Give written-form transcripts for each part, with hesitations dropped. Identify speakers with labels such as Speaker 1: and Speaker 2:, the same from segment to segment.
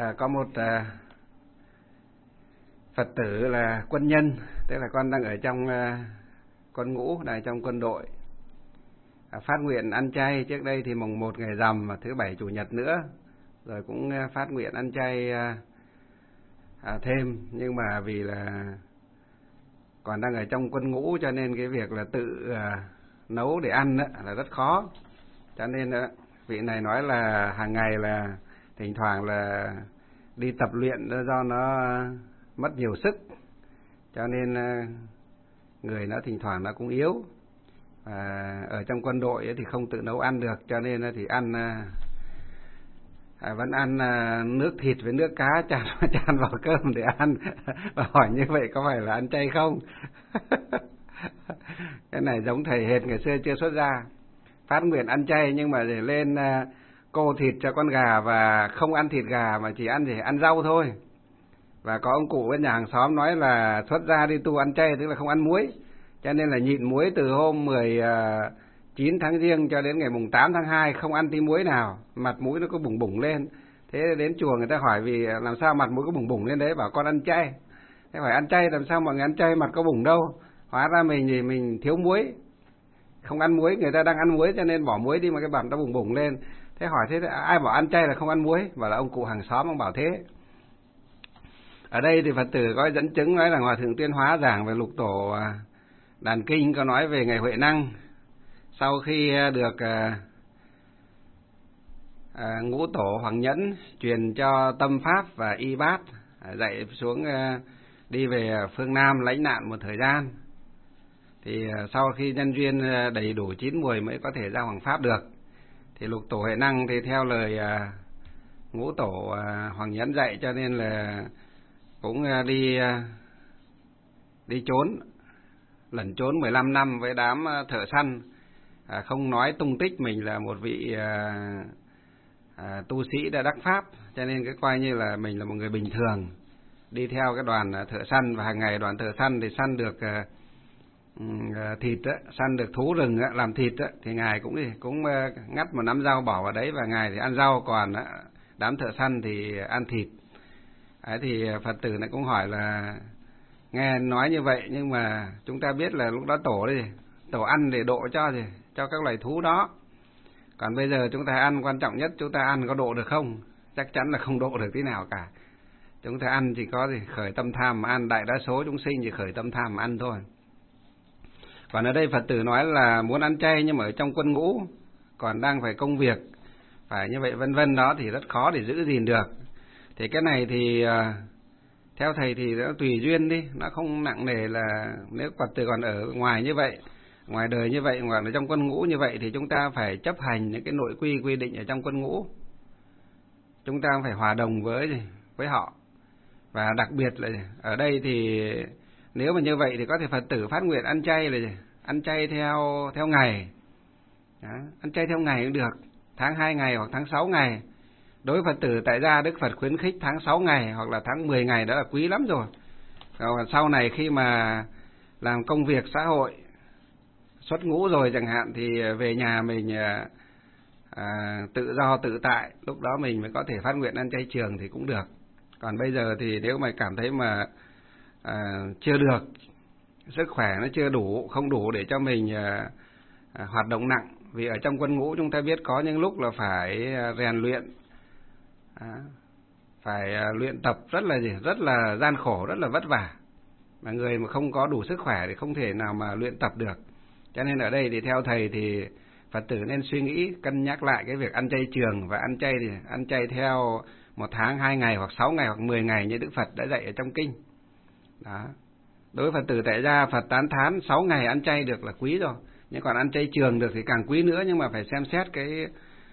Speaker 1: Có một Phật tử là quân nhân, tức là con đang ở trong quân ngũ, đang trong quân đội, phát nguyện ăn chay. Trước đây thì mùng 1 ngày rằm và thứ Bảy Chủ nhật nữa, rồi cũng phát nguyện ăn chay thêm. Nhưng mà vì là còn đang ở trong quân ngũ cho nên cái việc là tự nấu để ăn là rất khó. Cho nên vị này nói là hàng ngày là thỉnh thoảng là đi tập luyện do nó mất nhiều sức, cho nên người nó thỉnh thoảng nó cũng yếu. Ở trong quân đội thì không tự nấu ăn được, cho nên thì ăn vẫn ăn nước thịt với nước cá chan vào cơm để ăn. Và hỏi như vậy có phải là ăn chay không? Cái này giống thầy hệt ngày xưa chưa xuất gia, phát nguyện ăn chay nhưng mà để lên cô thịt cho con gà và không ăn thịt gà mà chỉ ăn rau thôi. Và có ông cụ bên nhà hàng xóm nói là xuất gia đi tu ăn chay tức là không ăn muối, cho nên là nhịn muối từ hôm 19 tháng Giêng cho đến ngày mùng 8 tháng 2, không ăn tí muối nào, mặt mũi nó có bùng bùng lên. Thế đến chùa người ta hỏi vì làm sao mặt mũi có bùng bùng lên đấy, bảo con ăn chay. Thế hỏi ăn chay làm sao mọi người ăn chay mặt có bùng đâu, hóa ra mình thì mình thiếu muối, không ăn muối, người ta đang ăn muối cho nên bỏ muối đi mà cái mặt nó bùng bùng lên. Thế hỏi thế ai bảo ăn chay là không ăn muối, bảo là ông cụ hàng xóm ông bảo thế. Ở đây thì Phật tử có dẫn chứng nói là Hòa Thượng Tuyên Hóa giảng về Lục Tổ Đàn Kinh có nói về ngày Huệ Năng. Sau khi được Ngũ Tổ Hoàng Nhẫn truyền cho tâm pháp và y bát, dạy xuống đi về phương Nam lãnh nạn một thời gian, thì sau khi nhân duyên đầy đủ 9 mùi mới có thể ra Hoàng Pháp được. Thì Lục Tổ Huệ Năng thì theo lời Ngũ Tổ Hoàng Nhẫn dạy, cho nên là cũng đi trốn, lẩn trốn 15 năm với đám thợ săn, không nói tung tích mình là một vị tu sĩ đã đắc pháp, cho nên cái coi như là mình là một người bình thường đi theo cái đoàn thợ săn. Và hàng ngày đoàn thợ săn thì săn được thịt săn được thú rừng làm thịt thì ngài cũng ngắt một nắm rau bỏ vào đấy, và ngài thì ăn rau, còn đám thợ săn thì ăn thịt. Thì Phật tử này cũng hỏi là nghe nói như vậy nhưng mà chúng ta biết là lúc đó tổ ăn để độ cho các loài thú đó, còn bây giờ chúng ta ăn, quan trọng nhất chúng ta ăn có độ được không? Chắc chắn là không độ được tí nào cả. Chúng ta ăn chỉ có khởi tâm tham mà ăn, đại đa số chúng sinh chỉ khởi tâm tham mà ăn thôi. Còn ở đây Phật tử nói là muốn ăn chay nhưng mà ở trong quân ngũ còn đang phải công việc, phải như vậy vân vân, đó thì rất khó để giữ gìn được. Thì cái này thì theo thầy thì nó tùy duyên đi, nó không nặng nề là nếu Phật tử còn ở ngoài như vậy, ngoài đời như vậy, ngoài ở trong quân ngũ như vậy thì chúng ta phải chấp hành những cái nội quy quy định ở trong quân ngũ. Chúng ta phải hòa đồng với họ. Và đặc biệt là ở đây thì nếu mà như vậy thì có thể Phật tử phát nguyện ăn chay là ăn chay theo ngày. Đó, ăn chay theo ngày cũng được, tháng 2 ngày hoặc tháng 6 ngày. Đối với Phật tử tại gia, Đức Phật khuyến khích tháng 6 ngày hoặc là tháng 10 ngày, đó là quý lắm rồi. Còn sau này khi mà làm công việc xã hội, xuất ngũ rồi chẳng hạn, thì về nhà mình tự do tự tại, lúc đó mình mới có thể phát nguyện ăn chay trường thì cũng được. Còn bây giờ thì nếu mà cảm thấy mà chưa được, sức khỏe nó chưa đủ, không đủ để cho mình hoạt động nặng, vì ở trong quân ngũ chúng ta biết có những lúc là phải rèn luyện, phải luyện tập rất là gian khổ, rất là vất vả, mà người mà không có đủ sức khỏe thì không thể nào mà luyện tập được. Cho nên ở đây thì theo thầy thì Phật tử nên suy nghĩ, cân nhắc lại cái việc ăn chay trường, và ăn chay thì ăn chay theo 1 tháng 2 ngày hoặc 6 ngày hoặc 10 ngày như Đức Phật đã dạy ở trong kinh. Đó. Đối với Phật tử tại gia, Phật tán thán 6 ngày ăn chay được là quý rồi, nhưng còn ăn chay trường được thì càng quý nữa, nhưng mà phải xem xét cái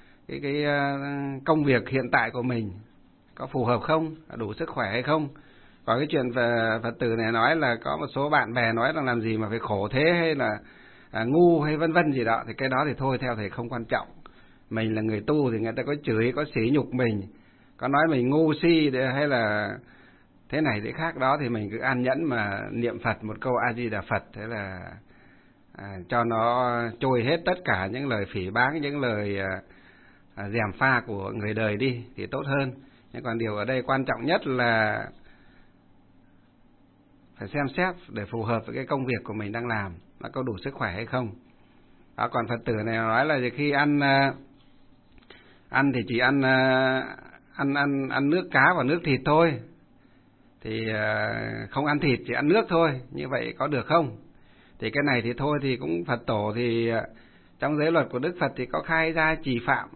Speaker 1: công việc hiện tại của mình có phù hợp không, đủ sức khỏe hay không. Còn cái chuyện về Phật tử này nói là có một số bạn bè nói là làm gì mà phải khổ thế, hay là ngu hay vân vân gì đó, thì cái đó thì thôi, theo thầy không quan trọng. Mình là người tu thì người ta có chửi, có sỉ nhục mình, có nói mình ngu si hay là thế này thế khác đó, thì mình cứ an nhẫn mà niệm Phật một câu A Di Đà Phật, thế là cho nó trôi hết tất cả những lời phỉ báng, những lời gièm pha của người đời đi thì tốt hơn. Nhưng còn điều ở đây quan trọng nhất là phải xem xét để phù hợp với cái công việc của mình đang làm, nó có đủ sức khỏe hay không. Đó, còn Phật tử này nói là khi ăn thì chỉ ăn nước cá và nước thịt thôi, thì không ăn thịt, chỉ ăn nước thôi, như vậy có được không? Thì cái này thì thôi, thì cũng Phật tổ thì trong giới luật của Đức Phật thì có khai ra trì phạm,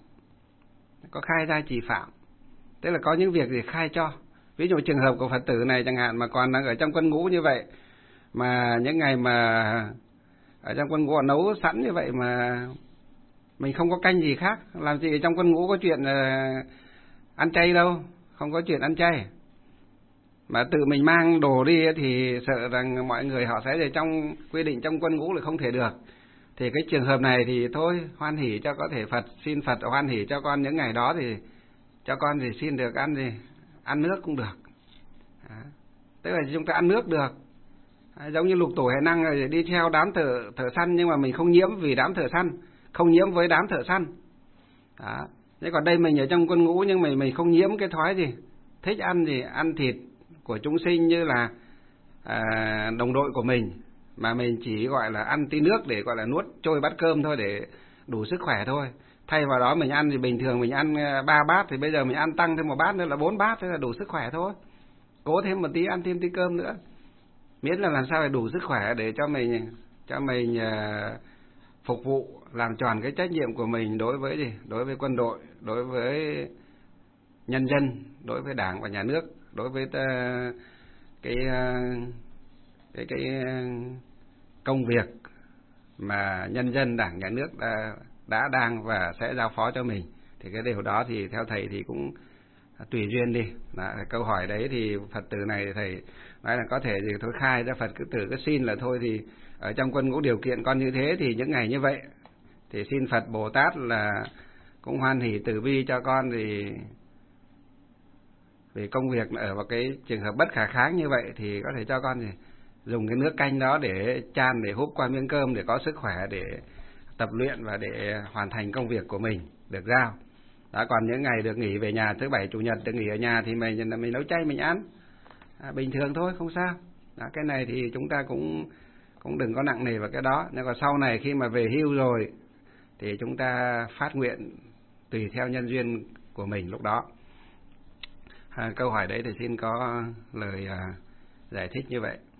Speaker 1: tức là có những việc thì khai cho. Ví dụ trường hợp của Phật tử này chẳng hạn mà còn đang ở trong quân ngũ như vậy, mà những ngày mà ở trong quân ngũ nấu sẵn như vậy mà mình không có canh gì khác, làm gì trong quân ngũ có chuyện ăn chay đâu, không có chuyện ăn chay. Mà tự mình mang đồ đi thì sợ rằng mọi người họ sẽ trong quy định trong quân ngũ là không thể được. Thì cái trường hợp này thì thôi, hoan hỉ cho có thể xin Phật hoan hỉ cho con những ngày đó thì cho con thì xin được ăn gì, ăn nước cũng được. Tức là chúng ta ăn nước được. Giống như Lục Tổ Huệ Năng rồi đi theo đám thợ săn, nhưng mà mình không nhiễm vì đám thợ săn, không nhiễm với đám thợ săn. Đó. Thế còn đây mình ở trong quân ngũ nhưng mình không nhiễm cái thói gì, thích ăn gì, ăn thịt của chúng sinh như là đồng đội của mình, mà mình chỉ gọi là ăn tí nước để gọi là nuốt trôi bát cơm thôi, để đủ sức khỏe thôi. Thay vào đó mình ăn thì bình thường mình ăn 3 bát, thì bây giờ mình ăn tăng thêm 1 bát nữa là 4 bát, thế là đủ sức khỏe thôi. Cố thêm một tí, ăn thêm tí cơm nữa, miễn là làm sao để đủ sức khỏe để cho mình phục vụ, làm tròn cái trách nhiệm của mình đối với đối với quân đội, đối với nhân dân, đối với Đảng và Nhà nước, đối với cái công việc mà nhân dân, Đảng, Nhà nước đã đang và sẽ giao phó cho mình. Thì cái điều đó thì theo thầy thì cũng tùy duyên đi. Câu hỏi đấy thì Phật tử này thầy nói là có thể thì thôi khai ra, Phật tử cứ xin là thôi, thì ở trong quân ngũ điều kiện con như thế thì những ngày như vậy thì xin Phật Bồ Tát là cũng hoan hỷ từ bi cho con, thì vì công việc ở vào cái trường hợp bất khả kháng như vậy thì có thể cho con thì dùng cái nước canh đó để chan, để húp qua miếng cơm để có sức khỏe để tập luyện và để hoàn thành công việc của mình được giao. Đó, còn những ngày được nghỉ về nhà, thứ Bảy Chủ nhật được nghỉ ở nhà thì mình nấu chay mình ăn bình thường thôi, không sao. Đó, cái này thì chúng ta cũng đừng có nặng nề vào cái đó. Nhưng còn sau này khi mà về hưu rồi thì chúng ta phát nguyện tùy theo nhân duyên của mình lúc đó. Câu hỏi đấy thì xin có lời giải thích như vậy.